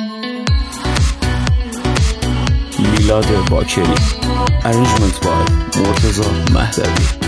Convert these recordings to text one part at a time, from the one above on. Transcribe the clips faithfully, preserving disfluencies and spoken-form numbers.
میلاد باکری، ارنجمنت بای مرتضی مهدوی.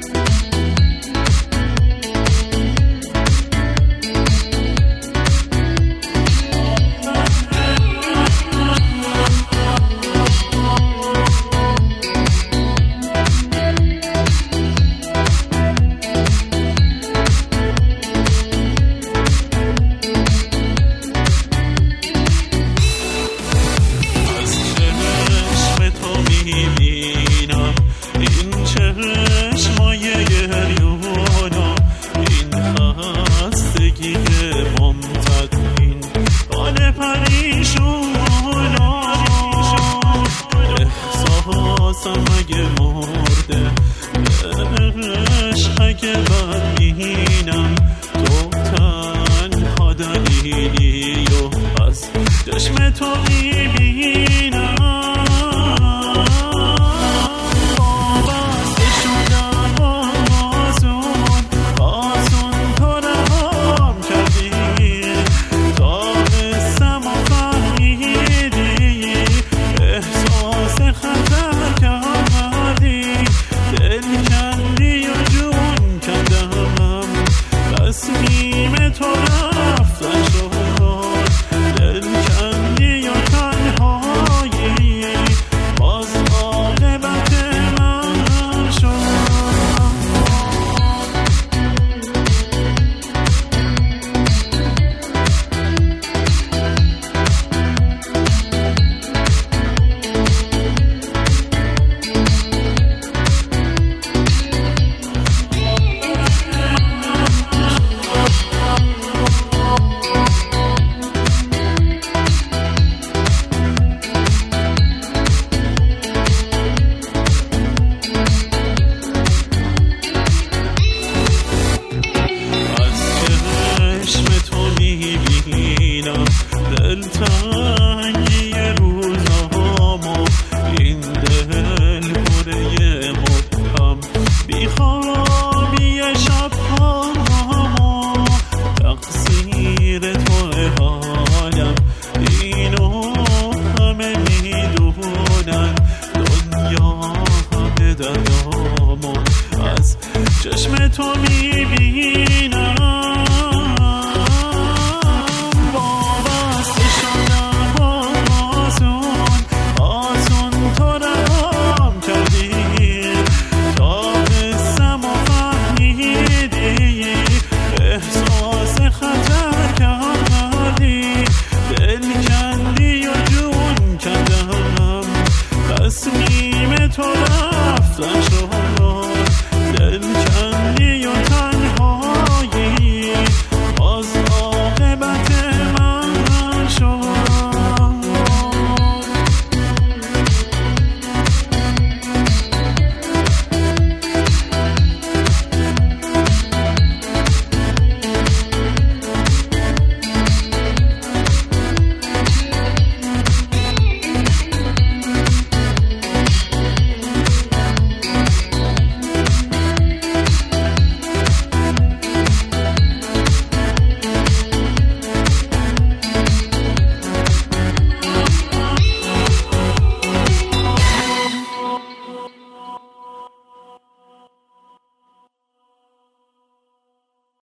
اگه مرده عشق اگه ببینم تو تنها دلیلی و از چشم تو میبینم وابسته شدم آسون آسون تو رهام کردی تا قصم و فهمیدی احساس خطر تصمیم تو رفتن شد دل کندی و تنهایی باز عاقبت من شد. Time